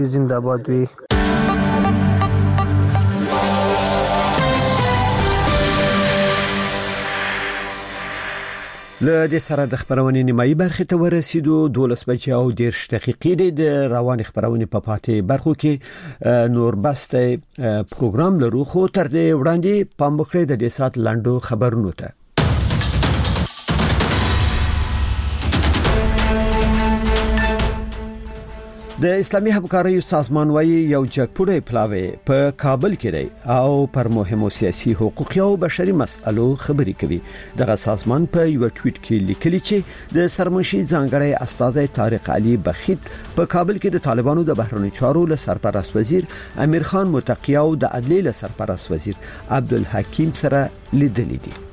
زنده‌باد وي. له د سره د خبرونې نیمایي برخه ته ورسېدو 12 بجې او 10 دقیقې د روان خبرونې په پاتې برخو کې نور بسته پروګرام لرو خو تر دې وړاندې پام وکړئ د دې سات لاندو خبرونو ته. د اسلامي همکارۍ سازمان وايي یو جګپوړی پلاوی په کابل کې دی او پر مهمو سیاسي حقوقي او بشري مسایلو خبرې کوي. دغه سازمان په یو ټویټ کې لیکلي چې د سرمنشي ځانګړی استاذ طارق علي بخیت په کابل کې د طالبانو د بهرنی چارو له سرپرست وزیر امیر خان متقی او د عدلیې له سرپرست وزیر عبدالحکیم سره لیدلې دي.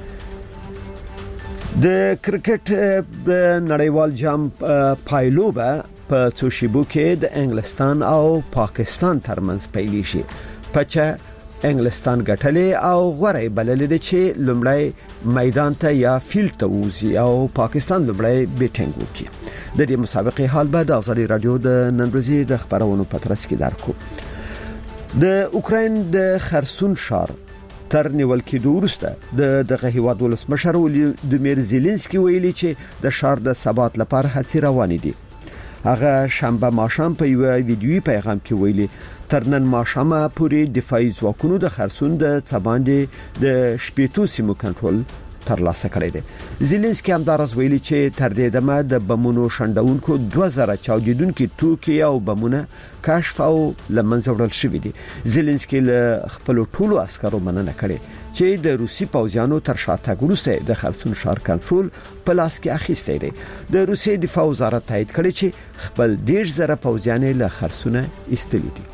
د کرکټ د نړیوال جام پایلوبه په سوشیبو کې د انګلستان او پاکستان ترمنځ پیلې شي. پچا انګلستان ګټلې او غوړې بللې چې لومړی میدان ته یا فیلډ ته وځي او پاکستان لومړی بیټینګ وکړي. د دې مسابقې حال به د ازادي رادیو د نن ورځې د خبرونو په ترڅ کې درکو. د اوکرين د خرسون ښار تر نیول کېدو وروسته دغه هیواد ولسمشر ولادیمیر زيلنسکي ویلي چې د ښار د ثبات لپاره هڅې روانې دي. هغه شنبه ماښام په یو ویډیوي پیغام کې ویلي تر نن ماښامه پورې دفاعي ځواکونو د خرسون د څباندې د شپېتو سیمو کنټرول ترلاسه کړی دی. زيلنسکي همدارس ویلي چې تر دې دمه د بمونو شندونکو 2000 چاودیدونکو توکي او بمونه کشف او لمنځه وړل شوې دي. زيلنسکي له خپل ټولو عسکرو مننه کړې چې د روسي پوځیانو تر شاتګ وروسته د خرسون ښار کنټرول په لاس کې اخیستی دی. د روسي دفاع وزارت تایید کړی چې خپل 10,000 پوځیان له خرسونه ایستلي دي.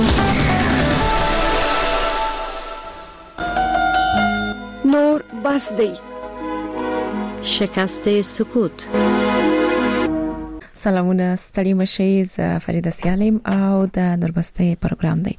نور بس دی. شکست سکوت. سلامونه ستړي مشي ز فریده سیالم او د نوربسته پروګرام دی.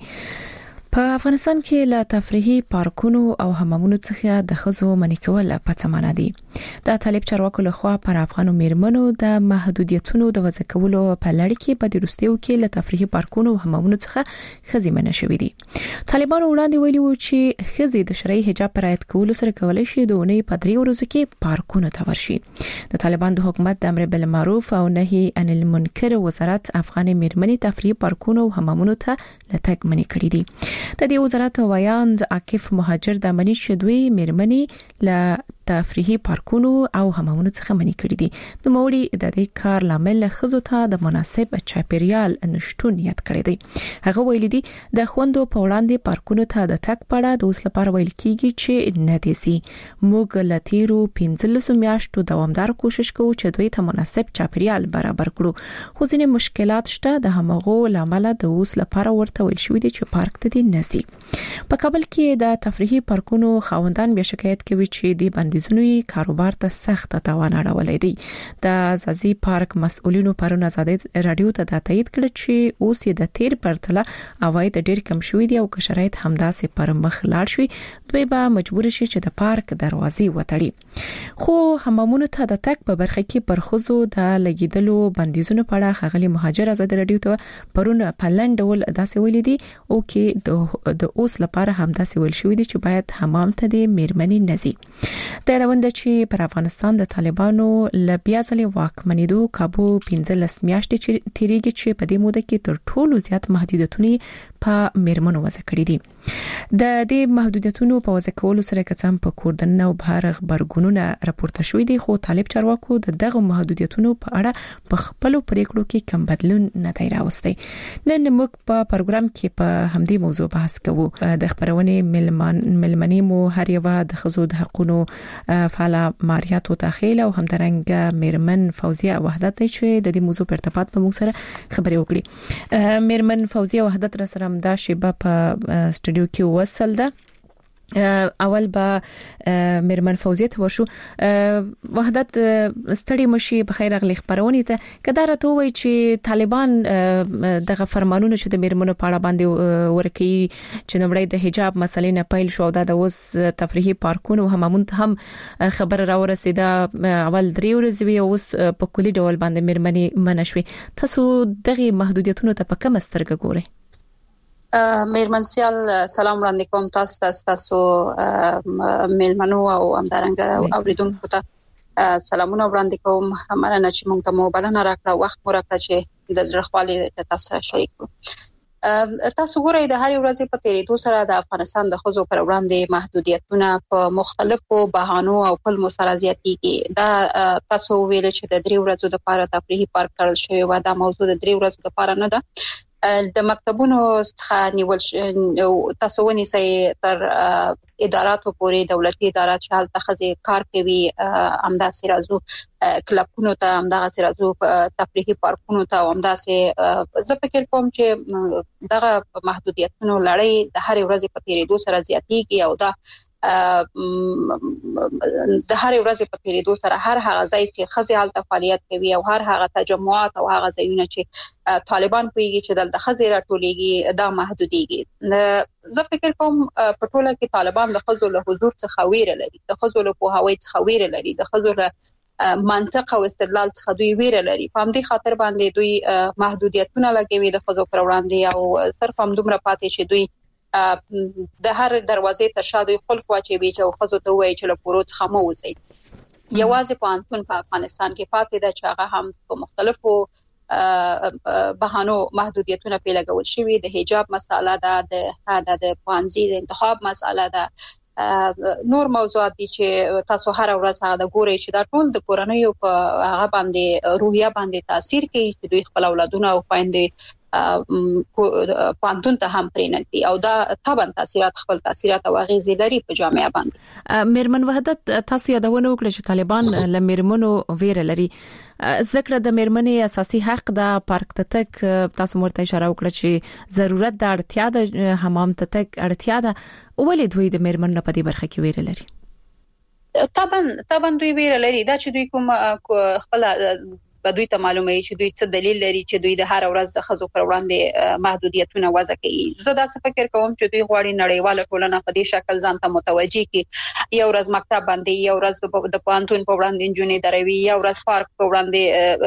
په افغانستان کې لا تفریحي پارکونو او حمامونو څخه د خزو منع کول په څمانه دي. د طالب چارواکو لخوا پر افغانو میرمنو د محدودیتونو د وضع کولو په لړ کې په دروستیو کې لا تفریحي پارکونو او حمامونو څخه خزي منع شوې دي. طالبانو وړاندې ویلي وو چې خزي د شرعي حجاب رعایت کولو سره کولای شي د اونۍ په 3 ورځو کې پارکونو ته ورشي. د طالبان د حکومت د امر بالمعروف او نهي عن المنکر وزارت افغان میرمنې تفریحي پارکونو او حمامونو ته لټک منع کړی دي. د دې وزارت ویاند عاکف مهاجر د منی شدوی میرمنې ل تفریحي پارکونو او حمامونو څخه منع کړی دي. د موړي د دې کار لامل خزو ته د مناسب چاپیریال نشټون نیت کړی دی. هغه ویل دي د خوندو په وړاندې پارکونو ته د تک پړه د اوس لپاره ویل کیږي چې نه دي سي. موږ لتیرو 15 میاشتو دوامدار کوشش کوو چې دوی ته مناسب چاپیریال برابر کړو. خو ځینې مشکلات شته د همغو لامل د اوس لپاره ورته ویل شوې دي چې پارک ته دي نسی. په کابل کې د تفریحي پارکونو خاوندان بیا شکایت کوي چې د بندیزونو کاروبار ته سخت تاوان اړولې دي. د ازازي پارک مسؤلینو پرون آزادي رادیو ته د تایید کړ چې اوس یې د تیر پرتله اواید ډیر کم شوې دي او که شرایط همداسې پر مخ لاړ شي دوی به مجبور شي چې د پارک دروازې وتړي. خو حمامونو ته د تک په برخه کې پر خزو د لګیدلو بندیزونو په اړه خغلی مهاجر آزادي رادیو ته پرون په لندول داسې ویل دي او کې د اوس لپاره همداسې ویل شوې دي چې باید حمام ته د میرمنې نزي. د روند چې پر افغانستان د طالبانو لبیا ځلې واکمنېدو کابو 15 میاشتې تیریږي چې په دې موده کې تر ټولو زیات محدودیتونه په میرمنو وضع کړې دي. د دې محدودیتونو په وضع کولو سره کڅم په کوردن او بهر خبرګونونه راپورته شوې دي. خو طالب چارواکو دغه محدودیتونو په اړه په خپل پریکړو کې کم بدلون نه دی راوستي. نن موږ په پروګرام کې په همدې موضوع بحث کوو. د خبرونې ملمنې مو هر یو د خزو د حقوقو فعال ماریاتو تخیل او همدارنګ میرمن فوزیه وحدت چې د دې موضوع په ارتباط په موږ سره خبرې وکړي. میرمن فوزیه وحدت را سره مدا شیبه په سټوډیو کې وصل ده. اول به مرمن فوزیت وشو وحدت ستړي مشي په خیر غلي خبرونه ته کدار ته وای چې طالبان دغه فرمانونه چې د مرمنو په اړه باندې ورکی چې نومړی د حجاب مسلې نه پیل شو دا د اوس تفریحي پارکونو هممون هم خبر را ورسیده اول 3 ورځې وی اوس په کلی ډول باندې مرمنې منشوي تاسو دغه محدودیتونو ته په کوم سترګه ګورئ میرمنسیال سلام وړاندې کوم تاسو میلمنو او همدارنګه اوریدونکو ته سلامونه وړاندې کوم مننه چې موږ ته مو بلنه راکړه وخت مو راکړه چې د زړه خالي تاسو سره شریک کړو تاسو ګورئ د هر ورځې په تیریدو سره د افغانستان د ښځو پر وړاندې محدودیتونه په مختلفو بهانو او پلمو سره زیاتېږي دا تاسو ویل چې د 3 ورځې لپاره تفریحي پارک کړل شوی و دا موضوع د 3 ورځې لپاره نه ده د مکتبونو څخه نیول تاسو ونیسئ تر اداراتو پورې دولتي ادارات چې هلته خزي کار کوي همداسې راځو کلبونو ته همداسې راځو تفریحي پارکونو ته همداسې زه فکر کوم چې دغه محدودیتونو لړۍ د هر ورځې په تیریدو سره زیاتېږي او دا د هر ورځې په تیریدو سره هر هغه ځای چې خزي حالت فعالیت کوي او هر هغه تجمعات او هغه ځایونه چې طالبان کوي چې د خزي راټولېږي دا محدوديږي زه فکر کوم په ټوله کې طالبان د خزو له حضور څخه ویره لري د خزو له پوهاوی څخه ویره لري د خزو له منطق او استدلال څخه دوی ویره لري په همدې خاطر باندې دوی محدودیتونه لګوي د خزو پر وړاندې او صرف هم دومره پاتې چې دوی د هر دروازې تر شا دوی خلک واچوي چې خزو ته وایي چې له کورو څخه مو وځي یوازې پانتون په افغانستان کې پاتې ده چې هغه هم په مختلفو بهانو محدودیتونه پیلګول شوی د حجاب مسله ده د پانزي د انتخاب مسله ده نور موضوعات دي چې تاسو هر ورځ هغه ګورئ چې دا ټول د کورنۍ په هغه باندې روحیه باندې تاثیر کوي چې دوی خپل اولادونه او خويندې پانتون ته هم پرېنګي او دا طبعا خپل تاثیرات او اغیزې لري په جامعه باندې مرمن وحدت تاسو یادونه وکړه چې طالبان له مرمنو ویره لري ذکر د مرمنې اساسي حق د پارک ته تک تاسو مرته اشاره وکړه چې ضرورت د اړتیا د حمام ته تک اړتیا ده ولې دوی د مرمنو په دې برخه کې ویره لري طبعا دوی ویره لري دا چې دوی کوم خپل دوی ته معلومه چې دوی څه دلیل لري چې دوی د هر ورځ د خزو پر وړاندې محدودیتونه وضع کوي زه دا څه فکر کوم چې دوی غواړي نړیواله ټولنه په دې شکل ځان ته متوجي کړي یو ورځ مکتب باندې یو ورځ د پانتون په وړاندې جنونې دروي یو ورځ پارک په وړاندې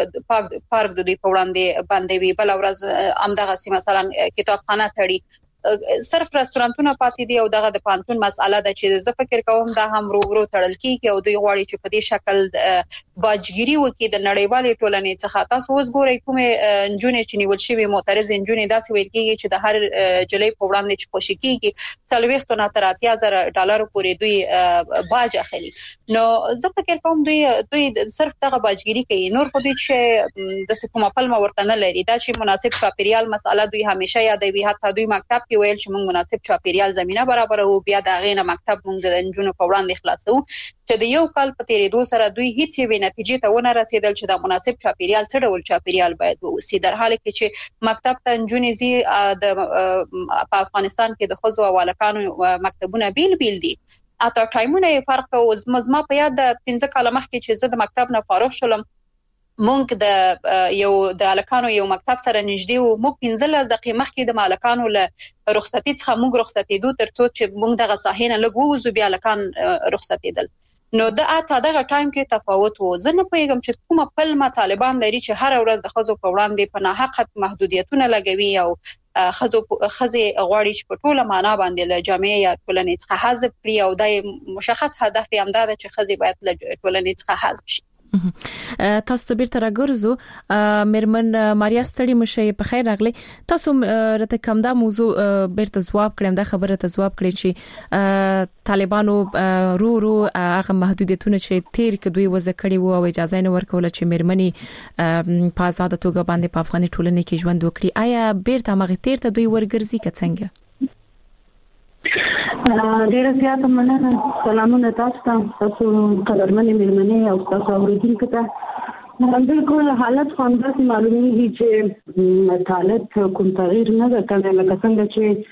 پارک د دوی په وړاندې باندې وی بل ورځ امدغه سي مثلا کتابخانه تړي صرف رستورانتونه پاتې دي او دغه د پانتون مسأله ده چې زه فکر کوم دا هم ورو تړل کیږي او دوی غواړي چې په دې شکل باجګيري وکړي د نړیوالې ټولنې څخه تاسو اوس ګورئ کومه جنونې چې نیول شوی معترض جنونې داسې ویل کیږي چې د هر جلې په وړاندې چې خوشي کیږي $40 تر $80,000 پورې دوی باج اخلي نو زه فکر کوم دوی صرف دغه باجګيري کوي نور خو دوی چې د کومه پلمه ورته نه لري دا چې مناسب چاپیریال مسأله دوی همیشه یادوي حتی دوی مکتب کې ویل چې موږ مناسب چاپیریال زمينه برابر او بیا د غینه مکتب موږ د انجونو په وړاندې خلاصو چې د یو کال په تیریدو سره دوی هیڅ یې نتیجې ته ونه رسیدل چې د مناسب چاپیریال څه ډول چاپیریال باید ووسی در حال کې چې مکتب ته انجونې زی د افغانستان کې د خزو او الکانو مکتبونه بیل دي اته ټایمونه فرق او زما په یاد 15 کال مخکې چې زه د مکتب نه فارغ شولم مونږ د الکانو یو مکتب سره نږدې وو مونږ 15 دقیقې مخکې د الکانو له رخصتي څخه مونږ رخصتي دوه ترڅو چې مونږ دغه ساحینه لګوو بیا الکان رخصتیدل نو د اته دغه ټایم کې تفاوت وو زه نه پوهیږم چې کومه پلمه طالبان لري چې هر ورځ د خزو په وړاندې په ناحقه محدودیتونه لګوي او خزي غواړي چې په ټوله معنا باندې له جامعه یا ټولنې څخه حذف کړي او د مشخص هدف یې هم دا چې خزي باید له ټولنې څخه حذف شي تاسو ته بیرته راګرځو مرمن ماریا ستړي مشه په خیر راغلی تاسو رته کوم دا موضوع بیرته جواب کړم دا خبره ته جواب کړی چې طالبانو رو هغه محدودیتونه چې تیر کډوي وځ کړی وو او اجازه نه ورکول چې مرمنې په آزاد توګه باندې په افغاني ټولنه کې ژوند وکړي آیا بیرته مغه تیر ته دوی ورګرځي کڅنګ ډیر زیات مننه سلامونه تاسو ته قدرمنې مېلمنې او تاسو اوریدونکو ته بالکل حالت خوانداسي معلومیږي چې حالت کوم تغییر نه ده کړی لکه څنګه چې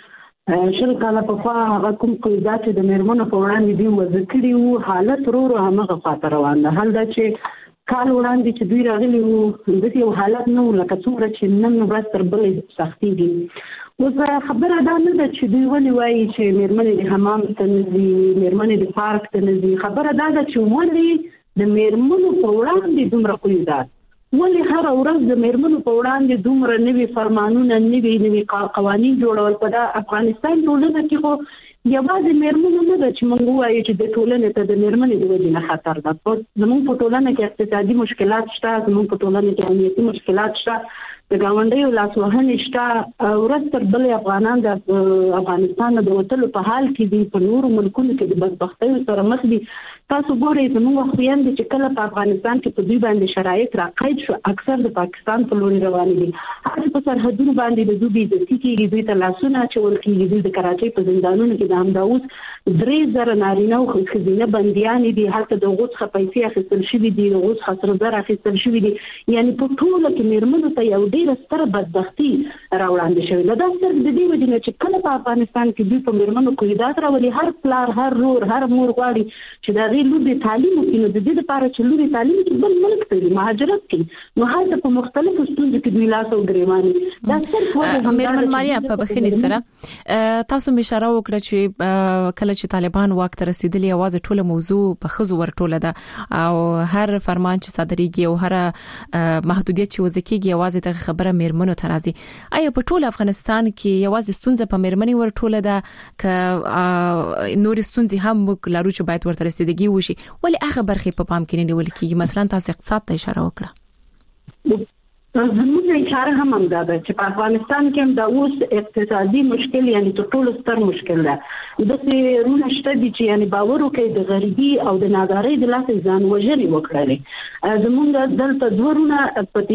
شل کاله په خوا هغه کوم قیودات چې د میرمنو په وړاندې دی وضع کړي وو حالت ورو همغه خاطر روان ده. حال دا چې کال وړاندې چې دوی راغلي وو د یو حالت نو لکه څومره چې نن ورځ تر بلې سختېږي. اوس خبره دا نه ده چې دوی ولې وایي چې میرمنې د حمام ته نه ځي، میرمنې د پارک ته نه ځي. خبره دا ده چې ولې د میرمنو په وړاندې دومره قیودات، ولې هر ورځ د میرمنو په وړاندې دومره نوي فرمانونه، نوي قوانین جوړول. په افغانستان ټولنه کې خو یوازې میرمنو نه ده چې موږ وایو چې د ټولنې ته د میرمنې د وجې نه خطر ده. زموږ په ټولنه کې اقتصادي مشکلات شته، زموږ په ټولنه کې امنیتي مشکلات شته، د ګاونډیو لاسوهنې شته. ورځ تر بلې افغانان د افغانستان د وتلو په حال کې دي، په نورو ملکونو کې د بدبختیو سره مخ دي. تاسو ګورئ زموږ خویندې چې کله په افغانستان کې په دوی باندې شرایط راقید شو، اکثر د پاکستان په لوري روان دي. هغه په سرحدونو باندې د دوی بېعزتي کېږي، دوی ته لاسونه اچول کېږي. دوی د کراچۍ په زندانونو کې د همداوس 3000 نارینه او ښځینه بندیانې دي. هلته د هغو څخه پیسې اخیستل شوي دي، د هغو څخه سره زر اخیستل شوي دي. یعنې په ټوله کې میرمنو ته یو ډېره ستره بدبختي راوړاندې شوې ده. دا صرف د دې وجې نه چې کله په افغانستان کې دوی په میرمنو قیودات راولي، هر پلار، هر رور، هر مور غواړي چې د لور د تعلیم وکړي. نو د دې لپاره چې لور تعلیم کې بل ملک ته مهاجرت کړي، نو هلته په مختلفو ستونزو کې دوی لاس او ګریوان. دا صرف میرمن ماریا په بخښنې سره تاسو مې اشاره وکړه چې کله چې طالبان واک ته رسیدلی اواز ټوله موضوع په خزو ورټوله ده او هر فرمان چې صادرېږي او هر محدودیت چې وضع کېږي اواز ته خبره میرمنو ته راځي. آیا په ټول افغانستان کې اواز ستونزه په میرمنې ورټوله ده ک نور ستونزې هم موږ لارو چې باید ورته رسیدګي وشي، ولې هغه برخې په پام کې نه نیول کېږي؟ مثلا تاسو اقتصاد ته اشاره وکړه. زموږ اشاره هم همدا ده چې په افغانستان کې هم دا اوس اقتصادي مشکل یعنی تر ټولو ستر مشکل ده. داسې رونه شته دي چې یعنی باور وکړي د غریبي او د نادارۍ د لاسه ځان وژنې وکړي. زموږ دلته دوه رونه په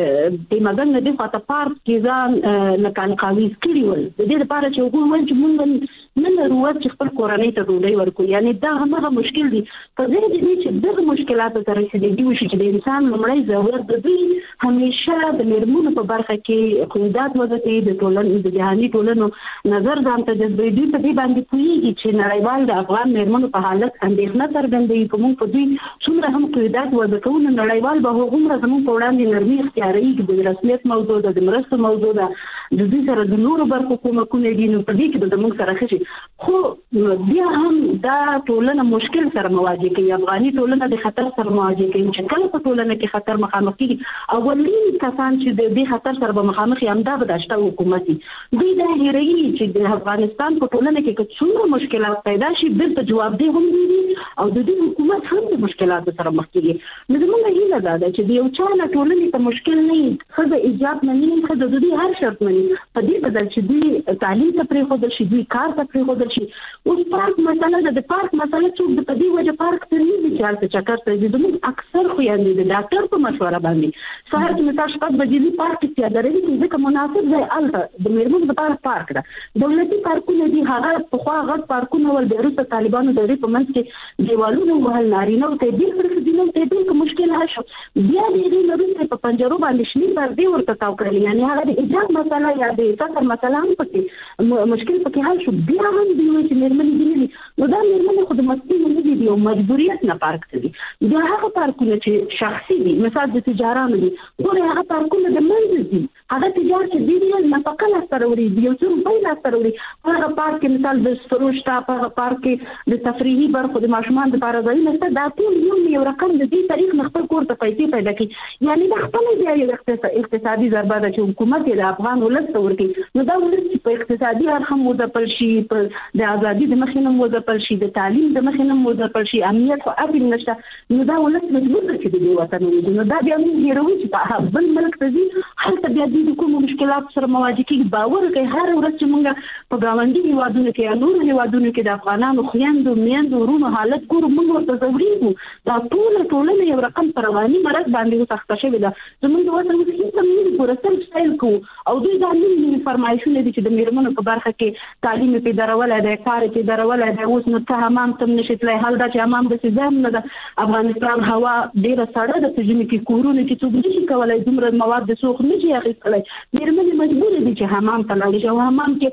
دې مدن نه دي خواته پارک کې ځان لکان قاویز کړي ول، د دې لپاره چې وګورئ چې موږ نه لرو چې خپل کورنۍ ته ډوډۍ ورکړو. یعنی دا همغه مشکل دي. په ځای دې چې دغه مشکلاتو ته رسیدګي وشي چې د انسان لومړی ضرورت د دوی همیشه د میرمنو په برخه کې قیودات وضع کوي، د ټولنې د جهاني ټولنو نظر ځان ته جذبوي. دوی په دې باندې پوهېږي چې نړیوال د افغان میرمنو په حالت اندېښنه څرګندوي. که موږ په دوی څومره هم قیودات وضع کوو، نو نړیوال به هغومره زموږ په وړاندې نرمي اختیاروي. د رسمیت موضوع ده، د مرستو موضوع ده، د دوی سره د نورو برخو کومکونه دي، نو په دې کې به زموږ سره ښه شي. خو بیا هم دا ټولنه مشکل سره مواجه کوي. افغاني ټولنه د خطر سره مواجه کوي چې کله په ټولنه کې خطر مخامخ کیږي، اولین کسان چې د دې خطر سره به مخامخ یې همدا به د شته حکومت دي. دوی دا هیروي چې د افغانستان په ټولنه کې څومره مشکلات پیدا شي بیرته جوابدeh هم دي او د دې حکومت هم د مشکلاتو سره مخ کیږي. نو زموږ هیله دا ده چې د یو چا نه ټولنې ته مشکل نه وي، ښځه ایجاب مني، ښځه د دوی هر شرط مني، په دې بدل چې دوی تعلیم ته پرېښودل شي، دوی کار ته پرېښودل شي. اوس پارک مسله ده، د پارک مسله څوک د په دې وجه پارک ته نه ځي چې هلته چکر ته ځي. زموږ اکثر خویندې د ډاکټر په مشوره باندې سهار کې مثال 7 بجې پارک کې پیادهروي کوي، ځکه مناسب ځای هلته د میرمنو لپاره پارک ده. دولتي پارکونه دي، هغه پخوا غټ پارکونه ول، بیا وروسته طالبانو د هغې په منځ کې دیوالونه ووهل، نارینهو ته یې بېل کړل، ښځینهو ته یې بېل کړل، مشکل حل شو. بیا د هغې نه وروسته په پنجرو باندې شنې پردې ورته تاو کړلې، یعنې هغه د ایجاب مسله یا د فقر مسله هم پکې مشکل پکې حل شو. بیا هم دوی وایي چې میرمنې دي نه دي، نو دا میرمنې خو د مستۍ نه دي او مجبوریت نه پارک ته دي. بیا هغه پارکونه چې شخصي دي، مثال د تجارانو دي، ګورئ هغه پارکونه د منځ دي، هغه تجار چې دی نفقه لاسته راوړي، یو څه روپۍ لاسته راوړي. هغه پارک کې مثال د سترو شته، په هغه پارک کې د تفریحي برخو د ماشومان دپاره ځایونه شته، دا ټول یو رقم د دې تاریخ نه خپل کور ته پیسې پیدا کړي. یعنې دا خپله بیا یو اقتصادي ضربه ده چې حکومت یې د افغان ولس ته ورکوي. نو دا ولس چې په اقتصادي اړخ هم وځپل شي، د ازادي د مخې نه وځپل شي، د تعلیم د مخې نه وځپل شي، امنیت خو اصل نشته، نو دا ولس مجبور دی چې د دې وطن ووځي. نو دا بیا موږ هیروو چې په بل ملک ته ځي، هلته بیا دوی د کومو مشکلاتو سره مواجه کېږي. باور کوي هره ورځ چې موږ په ګاونډي هېوادونو کې یا نورو هېوادونو کې د افغانانو خویندو میندو ورونو حالت ګورو، موږ ورته ځورېږو. دا ټوله ټولنه یو رقم په رواني مرض باندې وسخته شوې ده. زموږ د وطن اوس هېڅ هم نه دي پوره، سلف سټایل کوو او دوی دا نوي فرمایشونه دي چې د میرمنو په برخه کې تعلیم یې پیدرولی دی، کار یې پیدرولی دی. اوس نو ته حمام ته هم نشي تللی، حال دا چې حمام داسې ځای هم نه ده. افغانستان هوا ډېره سړه ده، په ژمي کې کورونو کې څوک نشي کولی دومره مواد د سوخت نشي اخیستلی. میرمنې مجبورې دي چې حمام ته لاړې شي او حمام کې هغه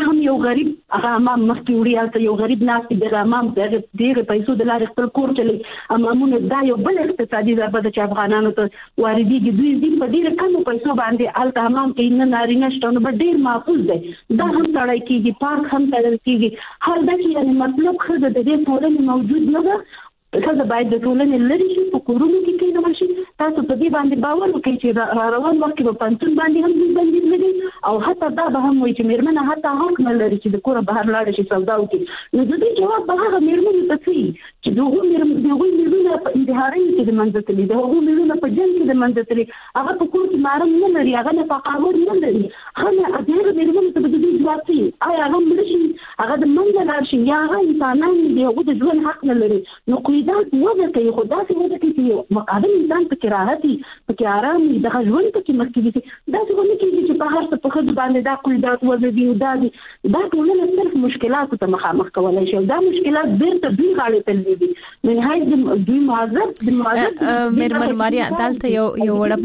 هم یو غریب هغه امام مخکې وړي یو غریب ناس د امام د ډېر پیسو د لارې خپل کور چلی امامونه دا یو بل اقتصادي ضربه ده چې افغانانو ته واردېږي. دوی په ډېر کمو پیسو باندې هلته امام کوي، نه نارینه شته، نو به ډېر محفوظ دی. دا هم تړی کېږي، پارک هم تړل کېږي. هر دا کې یعنې مطلب ښځه د دې ټولنې موجود نه ده. ښځه باید د ټولنې لرې شي، په کورونو کې کېنول شي. تاسو په دې باندې باور وکړئ چې را روان وخت کې به پنسون باندې هم دوی بندیز لري، او حتی دا به هم وایي چې مېرمنه حتی حق نه لري چې د کوره بهر لاړه شي سودا وکړي. نو د دې جواب به هغه مېرمنې ته څه وي چې د هغوی مېرمنه په انتحارۍ کې د منځه تللي، د هغوی مېرمنه په جنګ کې د منځه تللي، هغه په کور کې محرم نه لري، هغه نفقه‌آور نه لري. هغه مېرمنې ته به د دې جواب څه وي؟ آیا هغه مړه شي، هغه د منځه لاړ شي، یا هغه انسانان دي، هغوی د ژوند حق نه لري؟ نو قیودات وضع کوي، خو داسې وضع کوي چې یو مقابل انسان پکې راحت وي، پکې ارام وي، دغه ژوند پکې مخکې وي. داسې ونه کېږي چې په هر څه په ښځو باندې دا قیودات وضع دي او دا دي. دا ټولنه صرف مشکلاتو ته مخامخ کولی شي، دا مشکلات بیرته دوی غاړې ته لوېږي. نهایت دوی معذب مېرمن ماریا، دلته یو وړه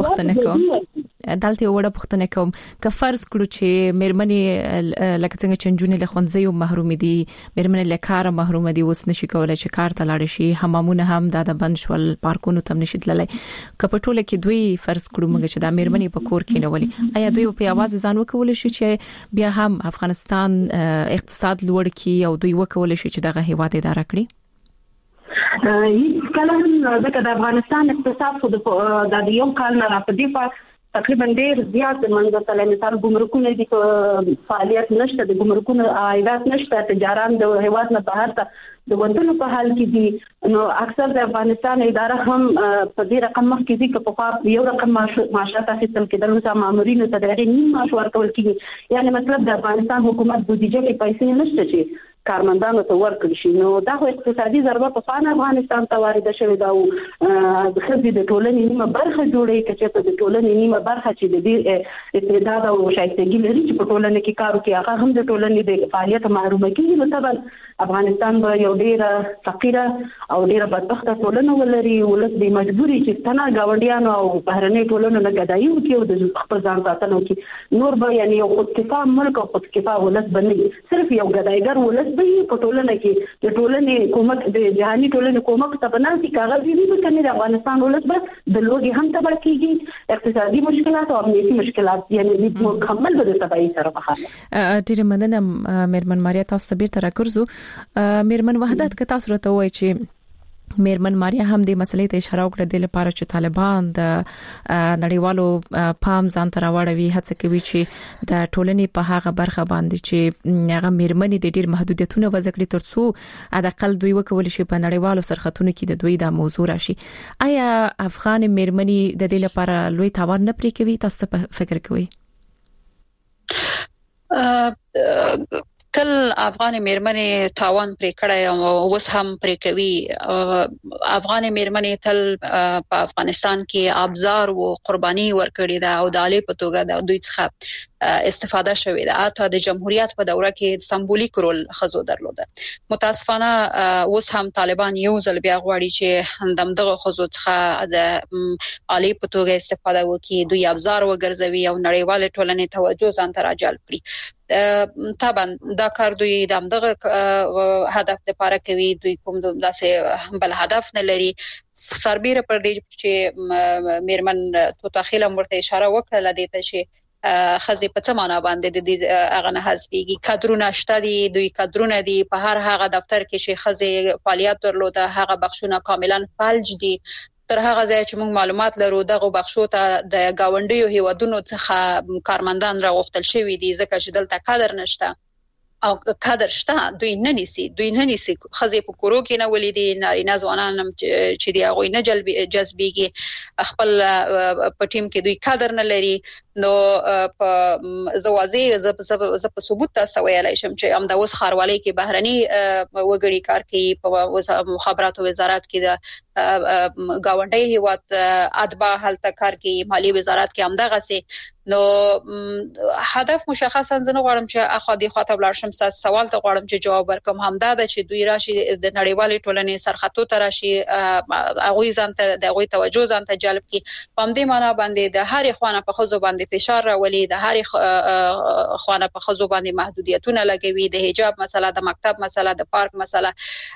پوښتنه کوم. که فرض کړو چې مېرمنې لکه څنګه چې نجونې له ښوونځیو محروم دي، مېرمنې له کاره محروم دي، اوس نشي کولای چې کار ته لاړ شي، حمامونه هم دا بند شول، پارکونو ته نشي تللی. که په ټوله کې دوی فرض کړو موږ چې دا مېرمنې په کور کې نه ولي، آیا دوی په आवाज ځان وکول شي چې بیا هم افغانستان اقتصاد لوړ کړي او دوی وکول شي چې دغه هیواد اداره کړي؟ کله هم د افغانستان اقتصاد خو د یو کال نه را په دې تقریبا ډېر زیات منځ ته لاندې مثال ګمرکونه دي، فعالیت نشته، د ګمرکونو عایدات نشته، تجاران د هیواد نه بهر ته د وندلو په حال کې دي. نو اکثر د افغانستان اداره هم په دې رقم مخکې دي، که په خوا یو رقم معاشات اخیستل کېدل، اوس مامورینو ته د هغې نیم معاش ورکول کېږي. یعنې مطلب د افغانستان حکومت بودیجه کې پیسې نشته چې کارمندانو ته ورکړي شي. نو دا خو اقتصادي ضربه په خان افغانستان ته وارده شوې ده او د ښځې د ټولنې نیمه برخه جوړوي. که چېرته د ټولنې نیمه برخه چې د دې استعداد او شایستګي لري چې په ټولنه کې کار وکړي، هغه هم د ټولنې د فعالیت محرومه کېږي. نو طبعا افغانستان به یو ډېره فقیره او ډېره بدبخته ټولنه ولري. ولس به مجبوري چې ستنه ګاونډیانو او بهرنۍ ټولنو نه ګدایي وکړي او د خپل ځان ساتنه وکړي. نور به یعنې یو خودکفا ملک او خودکفا ولس به نه وي، صرف یو ګدایګر ولس په ټولنه کې د ټولنې کومک د جهاني ټولنې کومک ته بناسي کاغذ وی کنه. د افغانستان ولس به د لوګي هم تبع کېږي، اقتصادي مشکلات او امنیتي مشکلات یعنی مکمل به د تبعی سره مخامخ. ډېر مننه مېرمن ماریا، تاسو ته بیرته راګرځو. مېرمن وحدت، که تاسو راته وایئ چې مېرمن ماریا هم د مسلې ته اشاره وکړه د لپاره چې طالبان د نړیوالو پام ځان ته راوړوي، هڅه کوي چې د ټولنې په هغه برخه باندې چې هغه مېرمنې د ډېر محدودیتونو وضع کړي ترڅو حداقل دوی وکول شي په نړیوالو سرحدونو کې د دوی د موضوع راشي. آیا افغان مېرمنې د دې لپاره لوی تاوان نه پرې کوي؟ تاسو ته فکر کوئ؟ تل افغان مېرمنې تاوان پرې کړی او اوس هم پرې کوي. افغان مېرمنې تل په افغانستان کې ابزار او قرباني ورکړې ده او د عالی په توګه د دوی څخه استفاده شوې ده. حتی د جمهوریت په دوره کې سمبولیک رول ښځو درلوده. متاسفانه اوس هم طالبان یو ځل بیا غواړي چې دغه ښځو څخه د عالی په توګه استفاده وکړي، دوی ابزار وګرځوي او نړیوال ټولنې توجه ځان ته راجلب کړي. طبعا دا کار دوی د دغه هدف لپاره کوي، دوی کوم داسې بل هدف نه لري. سربېره پر دې چې مېرمن توتاخیله ورته اشاره وکړه دې ته چې خزي په څه معنا باندې د دې هغه نه حسابيږي. کادرونه شته دي، دوی کادرونه دي په هر هغه دفتر کې چې خزي فعالیت درلوده، هغه بخښونه کاملا فلج دي. تر هغه ځای چې موږ معلومات لرو دغه بخښو ته د گاونډیو هیوادونو څخه کارمندان راغوښتل شوي دي، ځکه چې دلته کادر نشته او کادر شته دوی نه نیسي خزي په کورو کې نه ولیدي، نارینه ځوانان چې دی هغه نه جذبېږي، خپل په ټیم کې دوی کادر نه لري. نو په زوازي ز په ثبوت تاسو ویلای شم چې هم د اوس خاروالۍ کې بهرني وګړي کار کوي، په مخابراتو وزارت کې د گاونډي هیواد ادبا هلته کار کوي مالی وزارت کې همدغه سي نو هدف مشخصا زنه غواړم چې اخو دي خاطر بلارشم سوال ته غواړم چې جواب ورکوم همدا د چې دوی راشي د نړیوالې ټولنې سرخطو ته راشي هغه ځانته د هغه توجه ځانته جلب کی په دې معنی باندې د هر خوانه په خزو باندې فشار راولي د هر خوانه په خزو باندې محدودیتونه لګوي د حجاب مسله د مکتب مسله د پارک مسله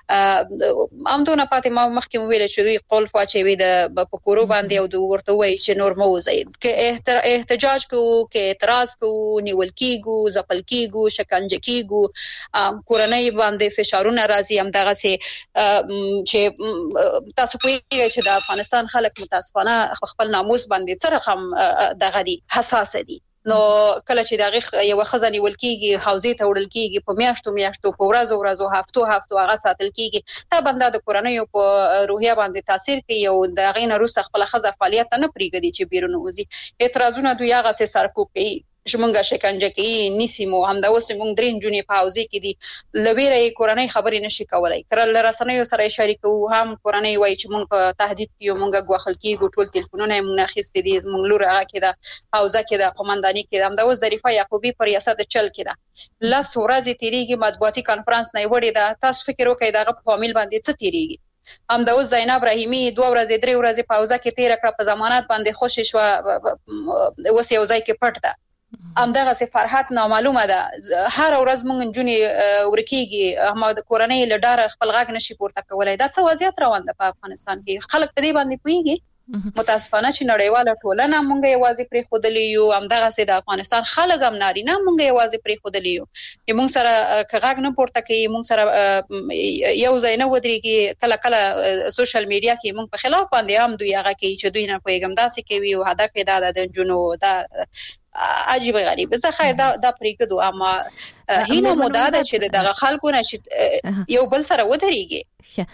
امدونه پاتې ما مخکې ویل چې دوی قول واچوي د پکورو باندې او د ورته وایي چې نور مو زید کې احتجاج کو کې اعتراض کو نیول کیګو ځپل کیګو شکنجه کیګو کورنۍ باندې فشارونه راځي هم دغه چې تاسو کوی چې د افغانستان خلک متاسفانه خپل ناموس باندې څه رقم دغه دي حساس دي نو کله چې دغه یو خزاني ولکیږي حوزې ته وړل کیږي په میاشتو په ورځو هفتو هغه ساتل کیږي ته بنده د کورنۍ په روحیه باندې تاثیر کوي او د غین روس خپل خزه فعالیت نه پریږدي چې بیرون وځي اعتراضونه دوی هغه سرکو کوي شمونږه شکنجه کوي نیسیمو همدا اوس موږ درې جونې په حوزې کې دي لویره کورنۍ خبرې نشي کولای کړل رسنیو سره شریکو هم کورنۍ وایي چې موږ په تهدید کې موږ غوښل کیږو ټول ټلیفونونه موږ اخیستې دي موږ لور هغه کې دا حوزه کې دا قومنداني کې همدا اوس ظریفه یعقوبی پر ریاست چل کې دا لاس ورځې تیریږي مطبوعاتي کانفرنس نه وړي دا تاسو فکر وکړئ دا په فامیل باندې څه تیریږي همدا اوس زینب رحیمی 2 ورځې 3 ورځې پاوزه کې تیر کړه په ضمانت باندې خوشی شو اوس یو ځای کې پټ ده همدغه سي فرحت نامعلومه ده هر ورځ مونږ جونې ورکیږي احمد کورنۍ لډار خپل غږ نشي پورته کولای دا څه وضعیت روان ده په افغانستان کې خلک په دې باندې پويږي متاسفانه چې نړیواله ټولنه مونږ یوازې پرې خودلی یو همدغه سي د افغانستان خلک هم نارینه مونږ یوازې پرې خودلی یو چې مونږ سره کغاګ نه پورته کوي مونږ سره یو ځای نه ودرېږي کله سوشل میډیا کې مونږ په خلاف باندې هم دوی هغه کوي چې دوی نه پیغام داسې کوي او هدف دا د جنونو دا عجیب غریب زه خیر دا پریګدو اما هینه مداده چې دغه خلکو نشي یو بل سره ودرېږي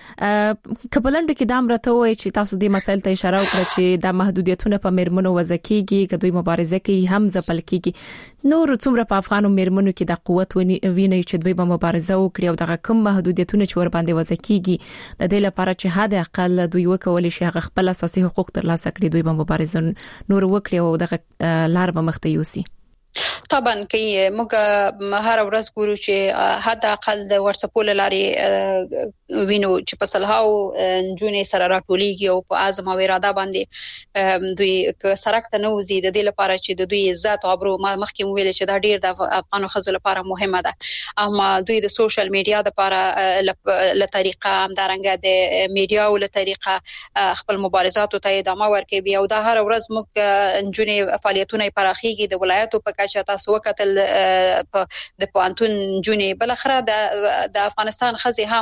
کبلند کې دام راته وای چې تاسو دې مسایل ته اشاره وکړه چې د محدودیتونو په مرمنو وځکیږي کدوې مبارزه کوي هم ځپل کیږي نور څومره په افغانو مرمنو کې د قوت ویني چې دوی به مبارزه وکړي او دغه کم محدودیتونه چې ور باندې وځکیږي د دې لپاره چې حد اقل دوی وکولي شي هغه خپل اساسي حقوق ترلاسه کړي دوی به مبارزه نور وکړي او دغه لار به مخته یوسي طبعا کې موږ هر ورځ ګورو چې حد اقل د ورسپول لاري وینو چې په صلحاو جونې سره راټولېږي او په اعظم او اراده باندې دوی سرک ته نه وزي د دې لپاره چې د دوی عزت او ابرو مخکې ویل چې دا ډیر د افغانو خزو لپاره مهمه ده اما دوی د سوشل میډیا لپاره له طریقه همدارنګه د میډیا او له طریقه خپل مبارزات ته ادامه ورکوي او دا هر ورځ موږ جونې فعالیتونه پراخيږي د ولایتو په کچه تاسو وکتل د پوانتون جونې بل اخره د افغانستان خزي هم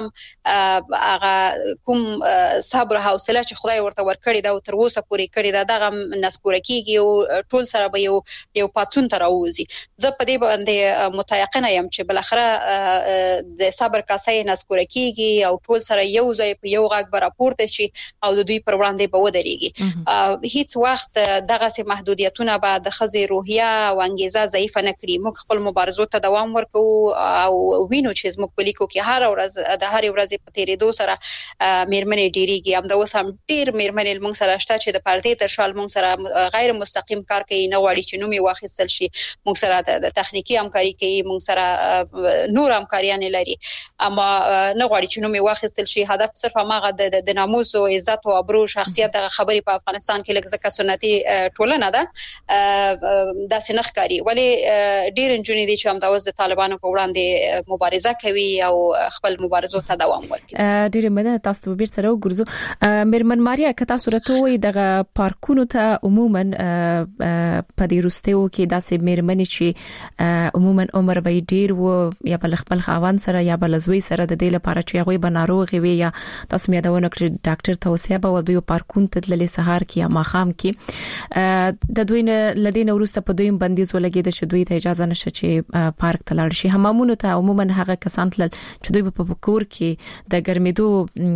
هغه کوم صبر حوصله چې خدای ورته ورکړي دا تر اوسه پوری کړی دا دغه نسکور کیږي او ټول سره به یو پاتون تر اوزي زه په دې باندې متيقنه يم چې بل اخره د صبر کاسه نسکور کیږي او ټول سره یو ځای په یو غږ راپورته شي او د دوی پر وړاندې به ودرېږي هیڅ وخت دغه سي محدودیتونه به د خزي روحیه او انګیزه ضعیف نه کړي موږ خپل مبارزو ته دوام ورکو او وینو چې موږ په لیکو کې هر ورځ د هر ورځ په تیرېدو سره میرمنې ډیریږي هم دا اوس هم ډیر میرمنې موږ سره شته چې د پردې تر شال موږ سره غیر مستقیم کار کوي نه غواړي چې نومي واخیستل شي موږ سره د تخنیکی همکاري کوي موږ سره نور همکاریان لري اما نه غواړي چې نومي واخیستل شي هدف صرف هغه د ناموس او عزت او ابرو شخصیت د خبري په افغانستان کې لږ ځکه سنتي ټولنه ده داسې نخکاری ولی ډیر انجونې دي چې هم د طالبانو په وړاندې مبارزه کوي او خپل مبارزو ته دوام ورکوي ډیر مننه تاسو به بیرته راوګرځو میرمن ماریا که تاسو راته وایي دغه پارکونو ته عموما په دې روستیو کې داسې میرمنې چې عموما عمر به ډیر و یا بل خپل خاوند سره یا بل زوی سره د دې لپاره چې هغه به ناروغي وي یا تاسو مې دا ونه کړ ډاکټر توصیه به ودی پارکون ته تللی سهار کې یا ماخام کې د دوی نه لدین ورسته په دویم بندیز ولګید چې دوی ته اجازه نشته چې پارک ته لاړ شي حمامونو ته عموما هغه کسان تل چې دوی په کور کې د ګرمېدو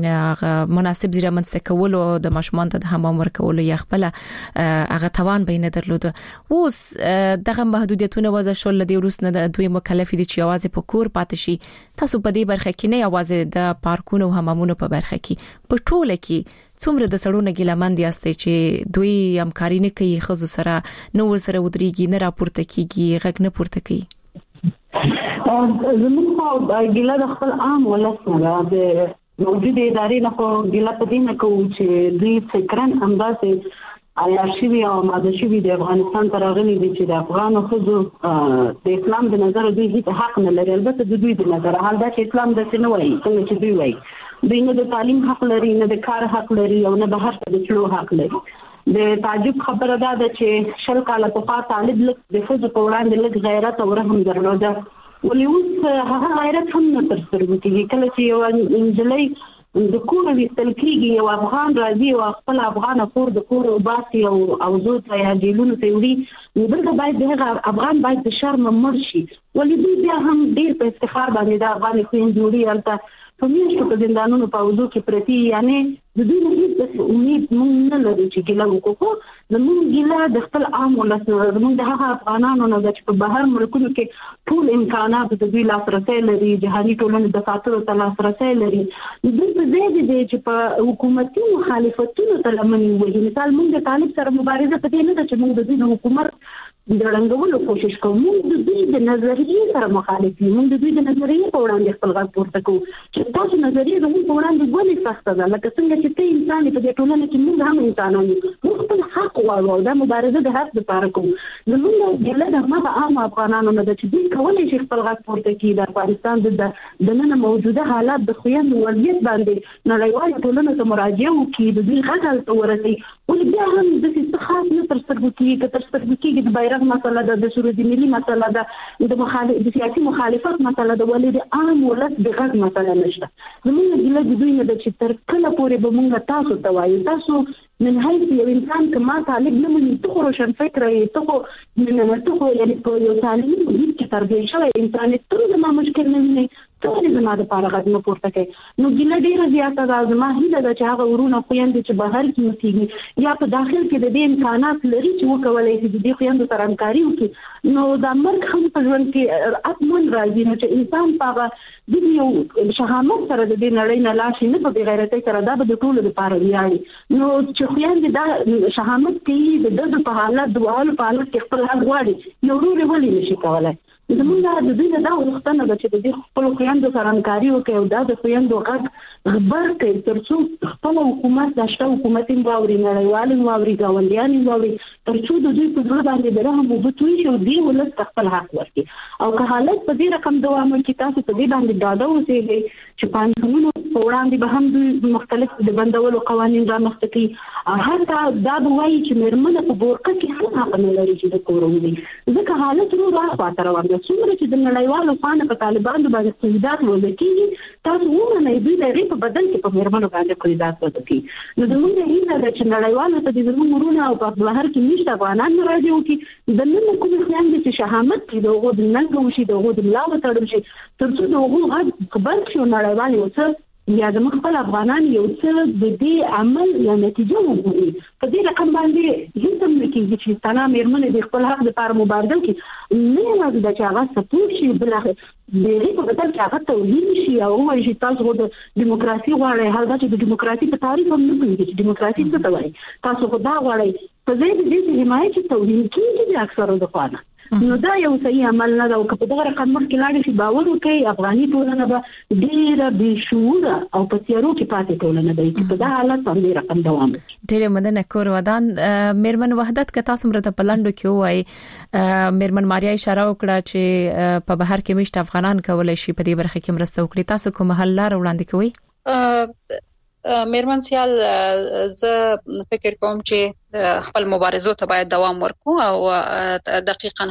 مناسب زیرا منځ کولو د ماشومان ته د حمام ورکولو یا خپل هغه توان به نه درلود اوس دغه محدودیتونه وځه شول لدی ورسنه دوی مکلف دي چې आवाज په کور پاتې شي تاسو په دې برخه کې نه आवाज د پارکونو او حمامونو په برخه کې په ټوله کې څومره د سړو نه ګیلمن دي استي چې دوی همکاري نه کوي خزو سره نو سره ودرېږي نه راپورته کیږي غږ نه پورته کوي زموږ په ګیله د خپل عام ولسمه د موجوده ادارې نه خو ګیله پدې نه کوو چې دوی فکرن اندازې عیاشي او ماده شوی د افغانستان ترغلي دي چې د افغانو خزو د اسلام د نظر دوی هیڅ حق نه لري البته د دوی د نظر حال دا چې اسلام د څه نه وایي څنګه چې دوی وایي دوی نه د تعلیم حق لري نه د کار حق لري او نه بهر ته د چلو حق لري د تعجب خبره ده چې شل کاله په طالب لک د خزو په وړاندې لک غیرت او رحم درلوده ولې اوس هغه غیرت هم نه تر سترګو کېږي کله چې یو انجلۍ د کور وستل کېږي یو افغان راځي او خپل افغان کور د کور وباسي او زو ته یا جیلونو ته وړي نو دغه باید دغه افغان باید د شرم مړ شي ولې دوی بیا هم ډیر په افتخار باندې د افغان خوین جوړي البته په میاشتو په زندانونو په وضو کې پرتی یعنی د دوی نه هیڅ امید مونږ نه لرو چې ګیله وکړو زموږ ګیله د خپل عام ولس زموږ د هغه افغانانو نه چې په بهر ملکونو کې ټول امکانات د دوی لاسرسي لري جهاني ټولنې د فاتورو ته لاسرسي لري دوی په دې دي چې په حکومتي مخالفتونو ته لمنې وایي مثال موږ د طالب سره مبارزه پدې نه ده چې موږ د دوی د حکومت د رنګولو کوشش کوو موږ د دوی د نظریې سره مخالف یو موږ د دوی د نظریې په وړاندې خپل غږ پورته کوو چې تاسو نظریې زموږ په وړاندې ولې سخته ده لکه څنګه چې ته انسان په دې ټولنه کې موږ هم انسانان یو موږ خپل حق غواړو دا مبارزه د حق لپاره کوو زموږ ګله د هغه عام افغانانو نه چې دوی کولای شي خپل غږ پورته کړي د افغانستان د نن موجوده حالات د خويندو وضعیت باندې نړیوال ټولنه ته مراجعه وکړي د دوی غږ ته ورسي ولې بیا هم د څه خاص نه تر سترګو کې د بیرغ مسله ده د سرود ملي مسله ده د سیاسي مخالفت مسله ده ولې د عام ولس د غږ مسله نشته زموږ ګله د دوی نه د چې تر کله پورې به موږ تاسو ته وایو تاسو من حيث یو انسان کما طالب نه مني ته روشن فکر یې ته یعنی په یو تعلیمي محیط کې تربیه شوی انسان ته ما مشکل نه ویني ته زما د پاره غږ نه پورته کوي نو ګله ډیره زیاته ده زما هیله ده چې هغه ورونه خويندې چې بهر کې اوسېږي یا په داخل کې د دې امکانات لري چې وکولای شي د دې خويندو سره همکاري وکړي نو د مرګ هم په ژوند کې اطمن راځي نو چې انسان په د یو شهامت سره د دې نړۍ نه لاشي نه په غیرت سره دا به د ټولو لپاره ویاړي نو چې خويندې دا شهامت کوي د دغه په حالت دوالو په حالت کې خپل حق غواړي یو ورور ولې نشي کولای زموږ د دې دا وختونه د چې د خپل خويندو سره همکاري وکړي او دا د خويندو غږ خبر کوي ترڅو خپل حکومت داشته حکومت واوري نړیوال واوري ګاونډیان واوري ترڅو د دوی په ځای باندې درهم وبتوي شو دی ولس خپل حق ورکړي او که حالت په دې رقم دوام کوي تاسو په دې باندې ډاډه اوسئ چې قانونونو په وړاندې به هم دوی مختلف د بندولو قوانين رامخته کوي حتی دا وایي چې مرمنه په بورقه کې هم حق نه لري چې د کورونی ځکه حالت نو راځي روانه څومره چې د نړیوالو فانه په طالبانو باندې قیدات وکړي تاسو ومنئ دوی د په بدل کې په مرمنو باندې قیدات وکړي نو زموږ هیله ده چې نړیوالو ته د زموږ ورونه او په بهر کې نشته افغانان راځي او کې د نن کوم خیانت چې شهامت کې د وګړو د ننګو شي د وګړو د لاو تړل شي ترڅو د وګړو خبر شي نړیوال یو څه یا د مخبل افغانان یو څه د دې عمل یا نتیجه وګوري په دې رقم باندې هیڅ هم کې چې ستانه مرمنه د خپل حق لپاره مبارزه کوي نه راځي چې هغه سپورټ شي بلغه د دې په بدل کې هغه توهین شي او وایي چې تاسو د دیموکراسي غواړئ هغه چې د دیموکراسي په تاریخ هم نه کوي چې دیموکراسي څه ته وایي تاسو خو دا غواړئ په دې چې حمایت توهین کیږي د اکثرو د خوانا نو دا یو صحیح عمل نه دا او په دغه رقم مخکې لاړ شي باور وکړي افغاني ټولنه به ډیره بشعوره او په تیارو کې پاتې ټولنه ده چې په دا حالت باندې رقم دوام ډیره مننه کور ودان میرمن وحدت که تاسو مرته پلانډو کې وای میرمن ماریا اشاره وکړه چې په بهر کې مشت افغانان کولای شي په دې برخه کې مرسته وکړي تاسو کوم حل لار وړاندې کوئ میرمن سیال زه فکر کوم چې خپل مبارزو ته باید دوام ورکو او دقیقاً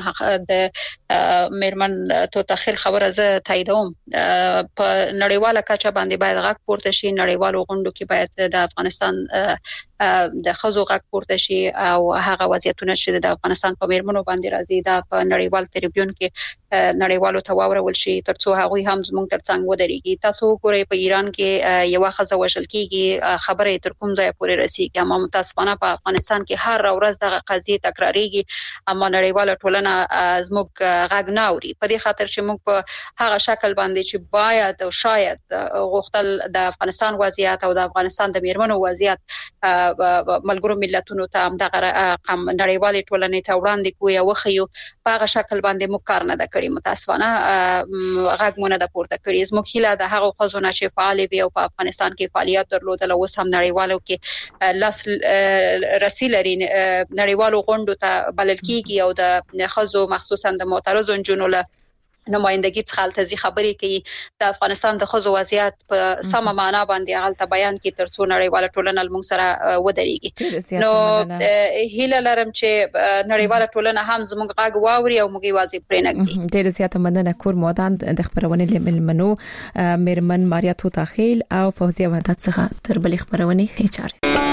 د میرمن تو تخیل خبره زه تاییدوم په نړیواله کچه باندې باید غږ پورته شي نړیوالو غونډو کې باید د افغانستان د خزو غږ پورته شي او هغه وضعیتونه چې د افغانستان په میرمنو باندې راځي دا په نړیوال تریبیون کې نړیوالو ته واورول شي ترڅو هغه هم زموږ ترڅنګ ودرېږي تاسو وګورئ په ایران کې یو خزه وژل کیږي خبره تر کوم ځای پورې رسیږي اما متاسفانه په افغانستان افغانستان کې هر ورځ دغه قضیه تکراریږي اما نړیواله ټولنه زموږ غږ نه اوري. په دې خاطر چې موږ په هغه شکل باندې چې باید او شاید غوښتل د افغانستان وضعیت او د افغانستان د میرمنو وضعیت ملګرو ملتونو ته هم دغه نړیوالې ټولنې ته وړاندې کوو یا وخیو، په هغه شکل باندې موږ کار نه د کړی. متاسفانه غږ مونږ د پورته کړی. زموږ هیله د هغه خزونه چې فعال وي او په افغانستان کې فعالیت درلودل اوس هم نړیوالو کې لاس رسي لري، نړیوالو غونډو ته بلل کیږي او د خزو مخصوصا د معترضو جنونو له نمائندګي څخه تلځي خبرې کوي د افغانستان د خزو وضعیت په سم معنا باندې هغه بیان کوي ترڅو نړیواله ټولنه موږ سره ودرېږي. نو هیله لرم چې نړیواله ټولنه هم زموږ غږ واوري او موږ واځي پرې نه کړي. ډېر زیاته مننه کور مودان د خبرونې لمنو میرمن ماریا توتاخیل او فوزیه وحدت څخه تر بلې خبرونې خېچاره.